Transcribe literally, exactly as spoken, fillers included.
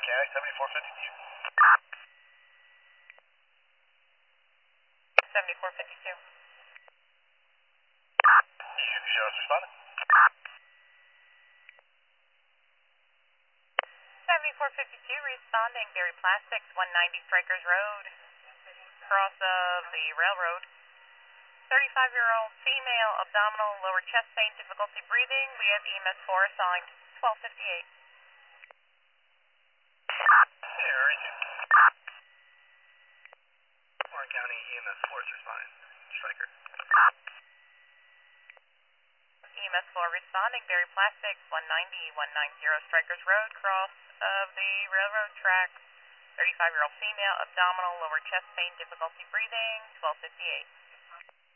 County, seventy-four fifty-two. seventy-four fifty-two. U P Zero's responding. seventy-four fifty-two responding, Berry Plastics, one ninety Strikers Road, cross of the railroad. thirty-five-year-old female, abdominal, lower chest pain, difficulty breathing. We have E M S four assigned, twelve fifty-eight. Area two. Warren County E M S four is responding. Striker. E M S four responding, Berry Plastics, one ninety, one ninety Strikers Road, cross of the railroad track. thirty-five-year-old female, abdominal, lower chest pain, difficulty breathing, twelve fifty-eight.